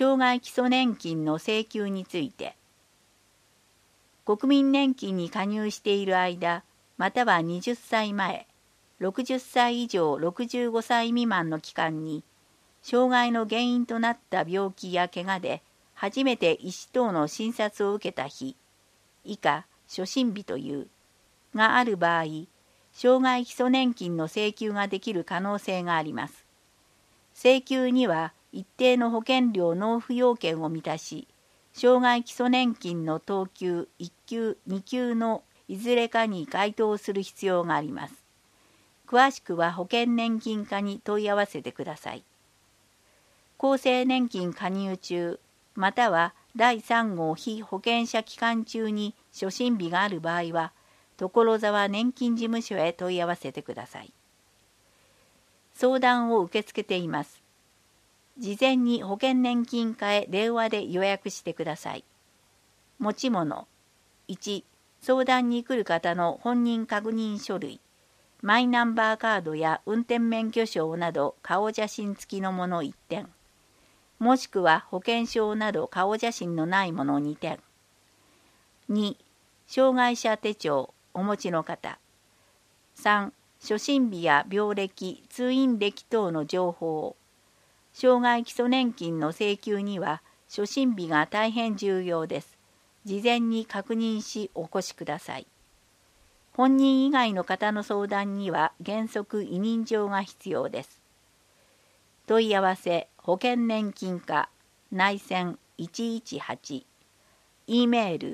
障害基礎年金の請求について、国民年金に加入している間、または20歳前、60歳以上65歳未満の期間に、障害の原因となった病気や怪我で初めて医師等の診察を受けた日、以下初診日という、がある場合、障害基礎年金の請求ができる可能性があります。請求には一定の保険料納付要件を満たし、障害基礎年金の等級1級2級のいずれかに該当する必要があります。詳しくは保険年金課に問い合わせてください。厚生年金加入中、または第3号被保険者期間中に初診日がある場合は、所沢年金事務所へ問い合わせてください。相談を受け付けています。事前に保険年金課へ電話で予約してください。持ち物。1、相談に来る方の本人確認書類、マイナンバーカードや運転免許証など顔写真付きのもの1点、もしくは保険証など顔写真のないもの2点。2、障害者手帳お持ちの方。3、初診日や病歴、通院歴等の情報。障害基礎年金の請求には初診日が大変重要です。事前に確認しお越しください。本人以外の方の相談には原則委任状が必要です。問い合わせ保険年金課内線118 E メール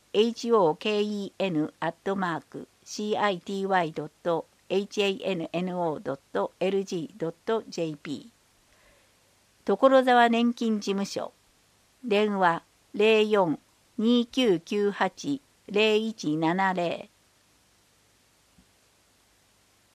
hoken.city.hanno.lg.jp 所沢年金事務所電話 04-2998-0170